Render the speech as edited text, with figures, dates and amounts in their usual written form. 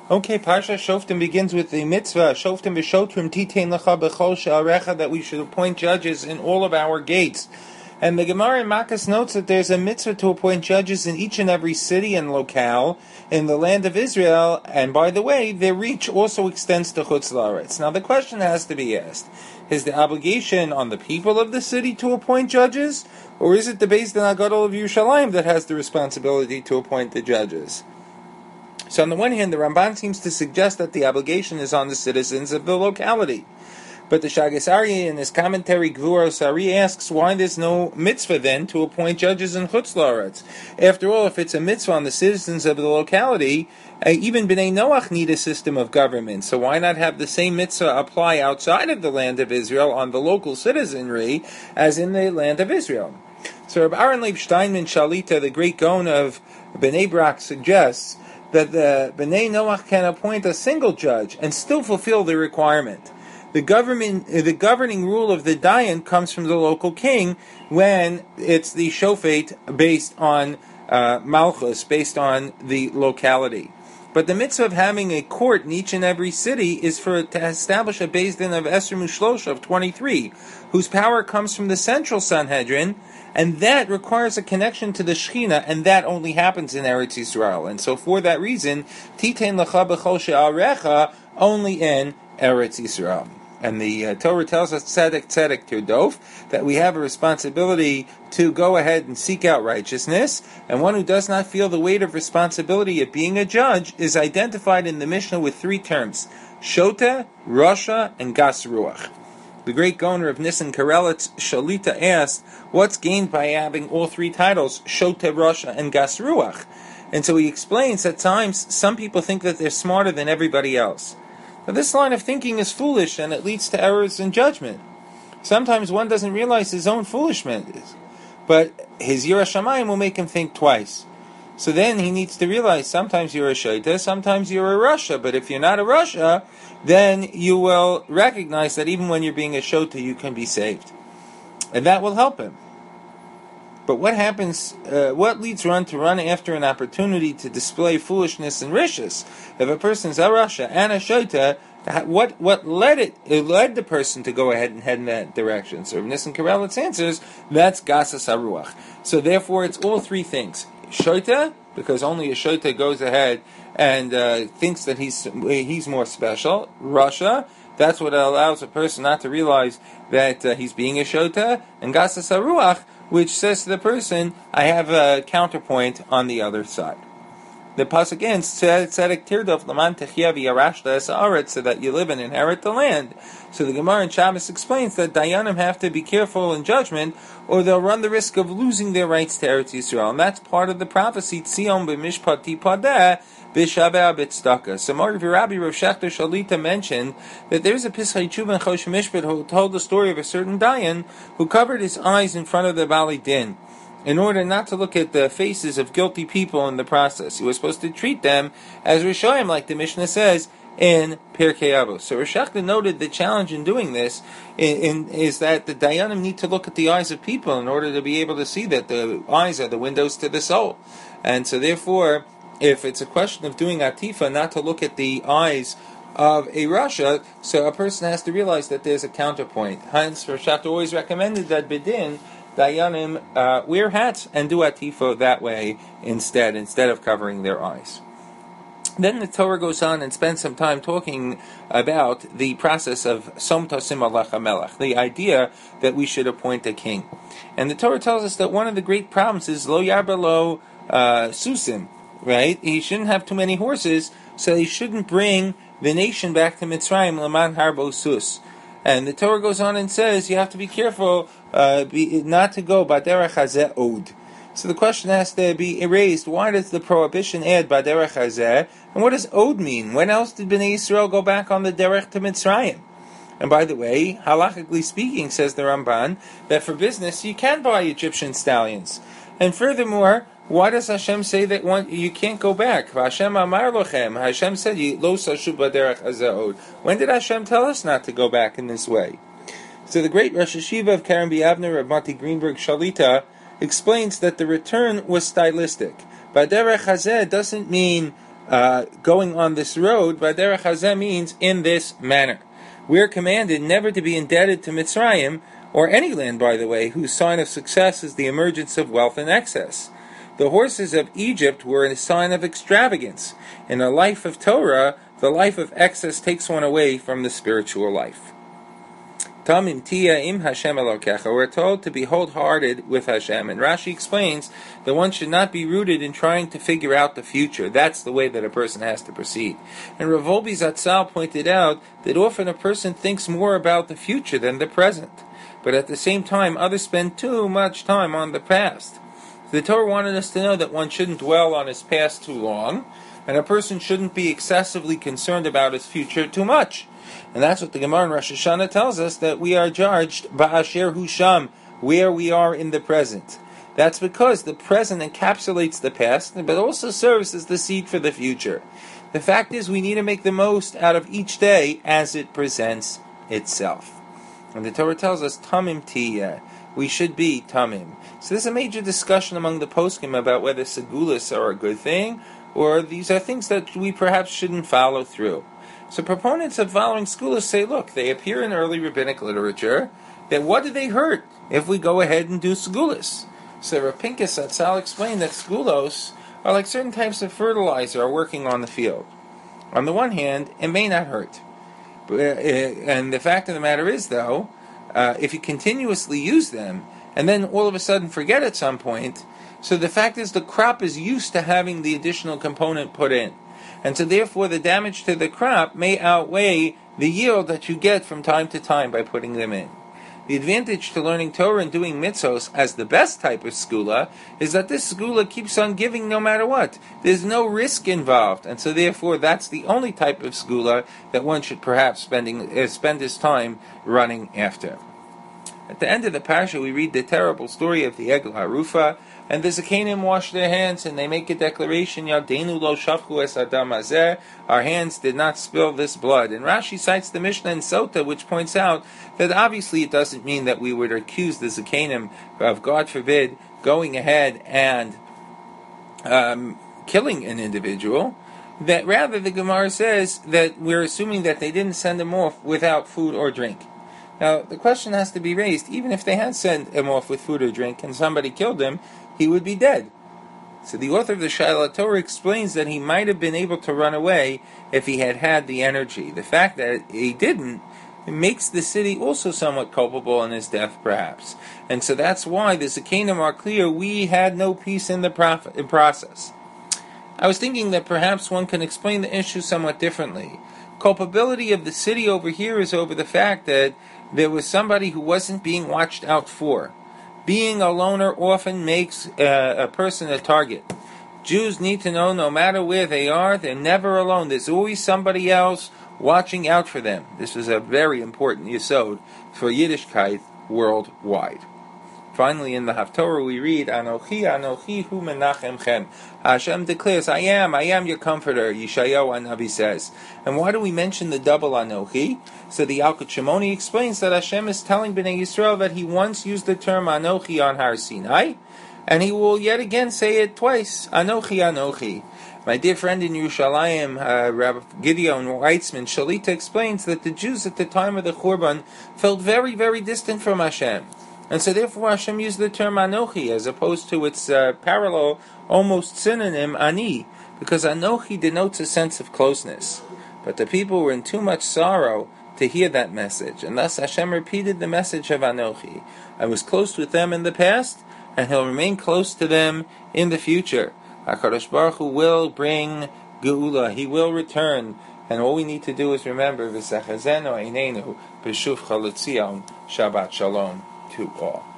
Okay, Parsha Shoftim begins with the mitzvah, Shoftim v'shotrim titein lecha b'chol she'arecha, that we should appoint judges in all of our gates. And the Gemara in Makkas notes that there's a mitzvah to appoint judges in each and every city and locale in the land of Israel, and by the way, their reach also extends to Chutz La'aretz. Now the question has to be asked, is the obligation on the people of the city to appoint judges, or is it the Beis Din HaGadol of Yerushalayim that has the responsibility to appoint the judges? So on the one hand, the Ramban seems to suggest that the obligation is on the citizens of the locality. But the Shagas Aryeh in his commentary Gvuros Ari asks why there's no mitzvah then to appoint judges in Chutz La'aretz. After all, if it's a mitzvah on the citizens of the locality, even Bnei Noach need a system of government. So why not have the same mitzvah apply outside of the land of Israel on the local citizenry as in the land of Israel? So Reb Aaron Leib Steinman Shalita, the great Gaon of Bnei Brak, suggests that the Bnei Noach can appoint a single judge and still fulfill the requirement. The governing rule of the Dayan comes from the local king when it's the shofet based on Malchus, based on the locality. But the mitzvah of having a court in each and every city is to establish a Beis Din of Esrim U'Shlosha of 23, whose power comes from the central Sanhedrin, and that requires a connection to the Shechina, and that only happens in Eretz Yisrael. And so for that reason, Titein lecha b'chol she'arecha, only in Eretz Yisrael. And the Torah tells us, tzedek tzedek tirdof, that we have a responsibility to go ahead and seek out righteousness, and one who does not feel the weight of responsibility of being a judge is identified in the Mishnah with three terms: Shota, Rasha, and Gas Ruach. The great Gaon of Nissen Karelitz Shalita asked, what's gained by having all three titles, Shota, Rasha, and Gas Ruach? And so he explains that at times some people think that they're smarter than everybody else. Now this line of thinking is foolish and it leads to errors in judgment. Sometimes one doesn't realize his own foolishness, but his Yirah Shamayim will make him think twice. So then he needs to realize sometimes you're a Shaita, sometimes you're a Rasha, but if you're not a Rasha, then you will recognize that even when you're being a Shota, you can be saved. And that will help him. But what happens, what leads one to run after an opportunity to display foolishness and rishus? If a person's a Rasha and a Shota, what led it? It led the person to go ahead and head in that direction. So Nissen Karelitz answers, that's Gasas HaRuach. So therefore it's all three things. Shota, because only a Shota goes ahead and thinks that he's more special. Rasha, that's what allows a person not to realize that he's being a Shota. And Gasas HaRuach, which says to the person, I have a counterpoint on the other side. The pasuk ends, tzedek tirdof laman techia v'yarashta es haaretz, so that you live and inherit the land. So the Gemara in Shabbos explains that Dayanim have to be careful in judgment, or they'll run the risk of losing their rights to Eretz Yisrael. And that's part of the prophecy, Tzion b'mishpat tipadeh b'shabeh b'tzedakah. So Rabbi Rav Shechter Shalita mentioned that there's a Pischei Tshuva and Chosh Mishpat who told the story of a certain Dayan who covered his eyes in front of the Bali Din in order not to look at the faces of guilty people in the process. He was supposed to treat them as Rishayim, like the Mishnah says in Pirkei Avos. So Rosh Hashanah noted the challenge in doing this is that the Dayanim need to look at the eyes of people in order to be able to see that the eyes are the windows to the soul. And so therefore, if it's a question of doing Atifa, not to look at the eyes of a Rasha, so a person has to realize that there's a counterpoint. Hence, Rosh Hashanah always recommended that Bedin, Dayanim, wear hats and do Atifo that way instead of covering their eyes. Then the Torah goes on and spends some time talking about the process of Som Tasim Alach HaMelech, the idea that we should appoint a king. And the Torah tells us that one of the great problems is Lo Yarba Lo Susim, right? He shouldn't have too many horses, so he shouldn't bring the nation back to Mitzrayim, Laman Harbo Sus. And the Torah goes on and says you have to be careful not to go Baderech Hazeh Od. So the question has to be raised, why does the prohibition add Baderech Hazeh? And what does Od mean? When else did Bnei Yisrael go back on the Derech to Mitzrayim? And by the way, halachically speaking, says the Ramban, that for business you can buy Egyptian stallions. And furthermore, why does Hashem say that you can't go back? Hashem amar lochem. Hashem said, Lo sashu baderech hazeh od. When did Hashem tell us not to go back in this way? So the great Rosh Hashiva of Karen B'Avner, of Mati Greenberg Shalita, explains that the return was stylistic. Baderech hazeh doesn't mean going on this road, Baderech Hazeh means in this manner. We are commanded never to be indebted to Mitzrayim, or any land, by the way, whose sign of success is the emergence of wealth and excess. The horses of Egypt were a sign of extravagance. In a life of Torah, the life of excess takes one away from the spiritual life. Tamim tia im Hashem Elokecha. We're told to be wholehearted with Hashem. And Rashi explains that one should not be rooted in trying to figure out the future. That's the way that a person has to proceed. And Rav Wolbe Zatzal pointed out that often a person thinks more about the future than the present. But at the same time, others spend too much time on the past. The Torah wanted us to know that one shouldn't dwell on his past too long, and a person shouldn't be excessively concerned about his future too much. And that's what the Gemara in Rosh Hashanah tells us, that we are judged ba'asher hu sham, where we are in the present. That's because the present encapsulates the past, but also serves as the seed for the future. The fact is, we need to make the most out of each day as it presents itself. And the Torah tells us, tamim tiyeh, we should be tamim. So there's a major discussion among the poskim about whether segulas are a good thing, or these are things that we perhaps shouldn't follow through. So proponents of following segulas say, look, they appear in early rabbinic literature, that what do they hurt if we go ahead and do segulas? So Rav Pinkus Zatzal explained that segulos are like certain types of fertilizer are working on the field. On the one hand, it may not hurt. And the fact of the matter is, though, if you continuously use them, and then all of a sudden forget at some point, so the fact is the crop is used to having the additional component put in. And so therefore the damage to the crop may outweigh the yield that you get from time to time by putting them in. The advantage to learning Torah and doing mitzvos as the best type of segula is that this segula keeps on giving no matter what. There's no risk involved, and so therefore that's the only type of segula that one should perhaps spend his time running after. At the end of the parasha, we read the terrible story of the Egel Harufa, and the Zakanim wash their hands and they make a declaration, Yadeinu lo shafchu es adam hazeh, our hands did not spill this blood. And Rashi cites the Mishnah in Sota, which points out that obviously it doesn't mean that we would accuse the Zakanim of, God forbid, going ahead and killing an individual. That rather the Gemara says that we're assuming that they didn't send him off without food or drink. Now, the question has to be raised, even if they had sent him off with food or drink and somebody killed him, he would be dead. So the author of the Shaila Torah explains that he might have been able to run away if he had had the energy. The fact that he didn't makes the city also somewhat culpable in his death, perhaps. And so that's why the Zakanim are clear, we had no peace in the process. I was thinking that perhaps one can explain the issue somewhat differently. Culpability of the city over here is over the fact that there was somebody who wasn't being watched out for. Being a loner often makes a person a target. Jews need to know no matter where they are, they're never alone. There's always somebody else watching out for them. This is a very important yesod for Yiddishkeit worldwide. Finally, in the Haftorah we read, Anochi, Anochi hu menachemchem. Hashem declares, I am your comforter, Yeshayahu Hanavi says. And why do we mention the double Anochi? So the Yalkut Shimoni explains that Hashem is telling Bnei Yisrael that he once used the term Anochi on Har Sinai, and he will yet again say it twice, Anochi, Anochi. My dear friend in Yerushalayim, Rabbi Gideon Weitzman Shalita explains that the Jews at the time of the Churban felt very, very distant from Hashem. And so therefore Hashem used the term Anochi as opposed to its parallel, almost synonym, Ani, because Anochi denotes a sense of closeness. But the people were in too much sorrow to hear that message, and thus Hashem repeated the message of Anochi. I was close with them in the past, and He'll remain close to them in the future. HaKadosh Baruch Hu will bring Geula, He will return, and all we need to do is remember, V'sechazenu einenu b'shuv Chalutzion, Shabbat Shalom to all.